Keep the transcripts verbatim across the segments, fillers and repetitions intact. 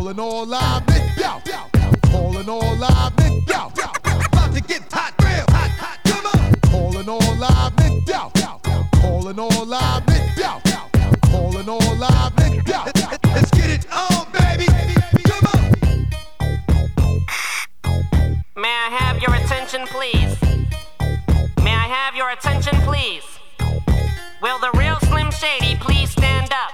Calling all live, yo. Calling all live, yo. About to get hot, real hot, hot. Come on. Calling all live, yo. Calling all live, yo. Calling all live, yo. Let's get it on, baby. Come on. May I have your attention, please? May I have your attention, please? Will the real Slim Shady please stand up?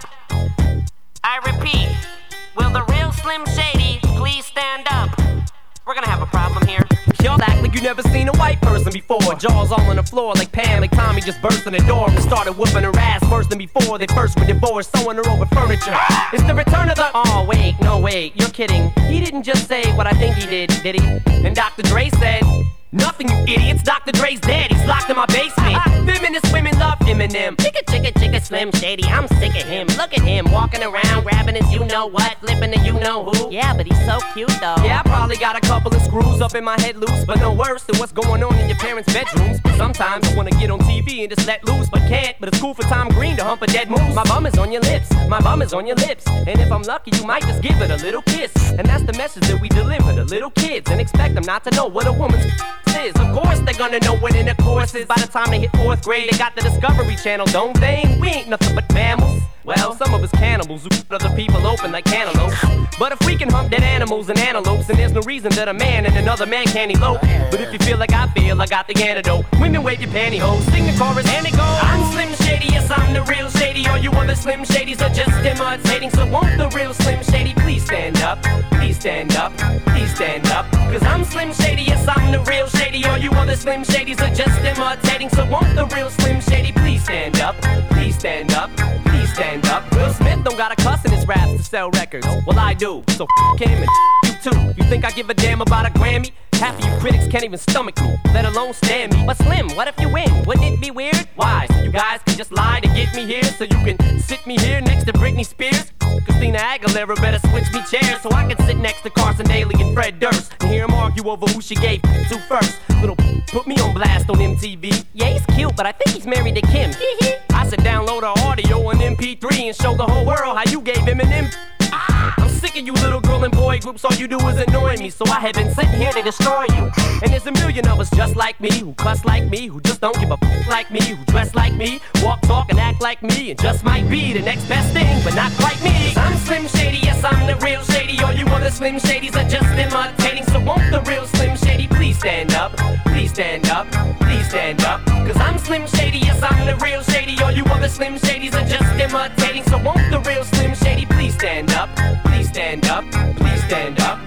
I repeat, will the real Slim Shady please stand up? We're gonna have a problem here. Y'all act like you never seen a white person before. Jaws all on the floor like Pam, like Tommy just burst in the door and started whooping her ass worse than before. They first were divorced, sewing her over furniture. It's the return of the... Oh, wait, no, wait, you're kidding. He didn't just say what I think he did, did he? And Doctor Dre said... Nothing, you idiots. Doctor Dre's dead. He's locked in my basement. Feminist women love Eminem. Chicka, chicka, chicka, Slim Shady. I'm sick of him. Look at him walking around, grabbing his you-know-what, flipping the you-know-who. Yeah, but he's so cute, though. Yeah, I probably got a couple of screws up in my head loose, but no worse than what's going on in your parents' bedrooms. Sometimes I wanna get on T V and just let loose, but can't. But it's cool for Tom Green to hump a dead moose. My bum is on your lips. My bum is on your lips. And if I'm lucky, you might just give it a little kiss. And that's the message that we deliver to little kids and expect them not to know what a woman's is. Of course they're gonna know what intercourse is. By the time they hit fourth grade, they got the Discovery Channel, don't they? We ain't nothing but mammals. Well, some of us cannibals who cut other people open like cantaloupes. But if we can hump dead animals and antelopes, then there's no reason that a man and another man can't elope. But if you feel like I feel, I got the antidote. Women wave your pantyhose, sing the chorus and it goes. I'm Slim Shady, yes I'm the real Shady. All you other Slim Shadys are just imitating. So won't the real Slim Shady please stand up? Please stand up, please stand up. Cause I'm Slim Shady, yes I'm the real Shady. All you other Slim Shadys are just imitating. So won't the real Slim Shady please stand up? Please stand up, please stand up. Will Smith don't got a cuss in his raps to sell records. Well, I do, so f*** him and f*** you too. You think I give a damn about a Grammy? Half of you critics can't even stomach me, let alone stand me. But Slim, what if you win? Wouldn't it be weird? Why? So you guys can just lie to get me here, so you can sit me here next to Britney Spears? Christina Aguilera better switch me chairs so I can sit next to Carson Daly and Fred Durst and hear them argue over who she gave to first. Little put me on blast on M T V. Yeah, he's cute, but I think he's married to Kim. I said download her audio on M P three and show the whole world how you gave him an M. I'm sick of you little girl and boy groups, all you do is annoy me. So I have been sitting here to destroy you. And there's a million of us just like me, who cuss like me, who just don't give a f*** like me, who dress like me, walk, talk, and act like me, and just might be the next best thing, but not quite me. I'm Slim Shady, yes I'm the real Shady. All you other Slim Shadys are just imitating. So won't the real Slim Shady please stand up? Please stand up, please stand up. Cause I'm Slim Shady, yes I'm the real Shady. All you other Slim Shadys are just imitating. So won't the real Slim Shady please stand up? Please stand up, please stand up.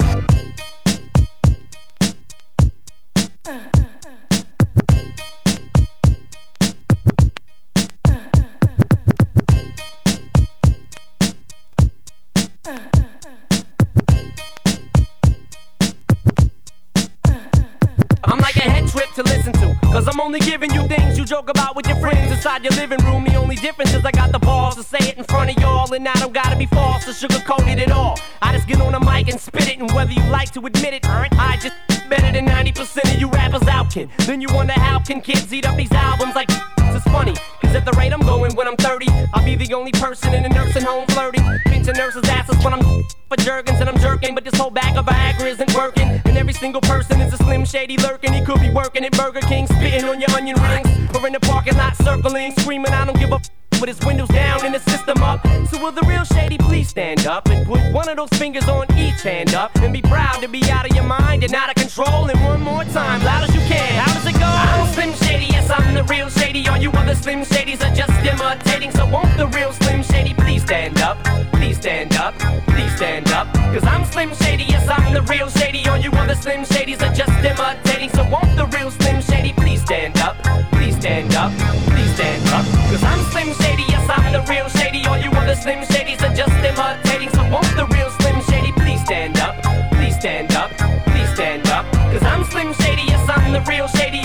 I'm like a head trip to listen to, cause I'm only giving you things you joke about with your friends inside your living room. The only difference is I got the balls to say it in front of y'all, and I don't gotta be false or sugar-coated at all. I just get on the mic and spit it, and whether you like to admit it, I just better than ninety percent of you rappers out, kid. Then you wonder how can kids eat up these albums like it's funny, cause at the rate I'm going when I'm thirty, I'll be the only person in a nursing home flirting, pinching nurses' asses when I'm for jerkins and I'm jerking, but this whole bag of Viagra isn't working, and every single person is a Slim Shady lurking. He could be working at Burger King, spitting on your onion rings, or in the parking lot circling, screaming I don't give a f*** with his windows down and the system up. So will the real Shady please stand up and put one of those fingers on each hand up and be proud to be out of your mind and out of control. And one more time, loud as you can, how does it go? I'm Slim Shady, yes I'm the real Shady. All you other Slim Shadys are just imitating. So won't the real Slim Shady please stand up? Please stand up, please stand up. Cause I'm Slim Shady, yes I'm the real Shady. All you other Slim Shadys are just imitating. So won't the real Slim Shady please stand up? Please stand up, please stand up. Cause I'm Slim Shady, yes I'm the real Shady. All you other Slim Shadys are just imitating. So won't the real Slim Shady please stand up? Please stand up, please stand up. Cause I'm Slim Shady, yes I'm the real Shady.